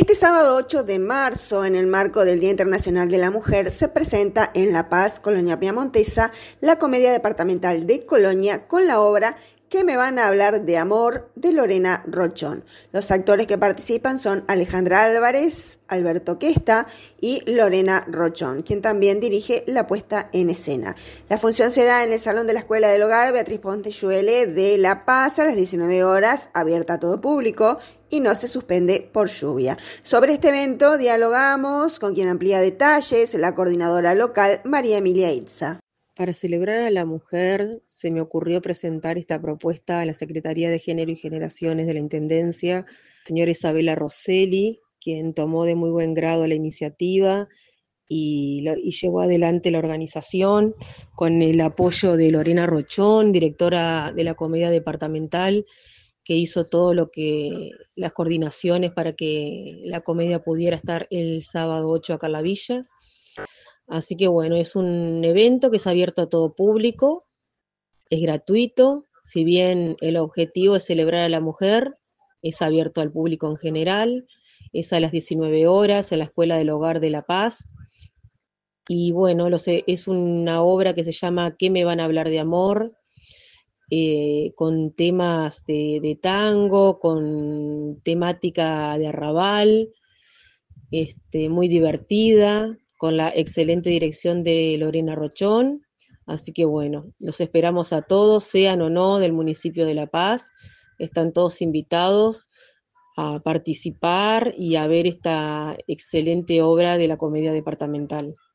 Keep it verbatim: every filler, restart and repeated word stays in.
Este sábado ocho de marzo, en el marco del Día Internacional de la Mujer, se presenta en La Paz, Colonia Piamontesa, la Comedia Departamental de Colonia con la obra ¿Qué me van a hablar de amor?, de Lorena Rochón. Los actores que participan son Alejandra Álvarez, Alberto Questa y Lorena Rochón, quien también dirige la puesta en escena. La función será en el Salón de la Escuela del Hogar Beatriz Ponte-Lluele de La Paz a las diecinueve horas, abierta a todo público y no se suspende por lluvia. Sobre este evento dialogamos con quien amplía detalles, la coordinadora local María Emilia Itza. Para celebrar a la mujer se me ocurrió presentar esta propuesta a la Secretaría de Género y Generaciones de la Intendencia, señora Isabela Rosselli, quien tomó de muy buen grado la iniciativa y, lo, y llevó adelante la organización con el apoyo de Lorena Rochón, directora de la Comedia Departamental, que hizo todo lo que, las coordinaciones para que la comedia pudiera estar el sábado ocho acá en la villa. Así que bueno, es un evento que es abierto a todo público, es gratuito, si bien el objetivo es celebrar a la mujer, es abierto al público en general, es a las diecinueve horas en la Escuela del Hogar de La Paz. Y bueno, lo sé, es una obra que se llama ¿Qué me van a hablar de amor?, eh, con temas de, de tango, con temática de arrabal, este, muy divertida, con la excelente dirección de Lorena Rochón. Así que bueno, los esperamos a todos, sean o no del municipio de La Paz, están todos invitados a participar y a ver esta excelente obra de la Comedia Departamental.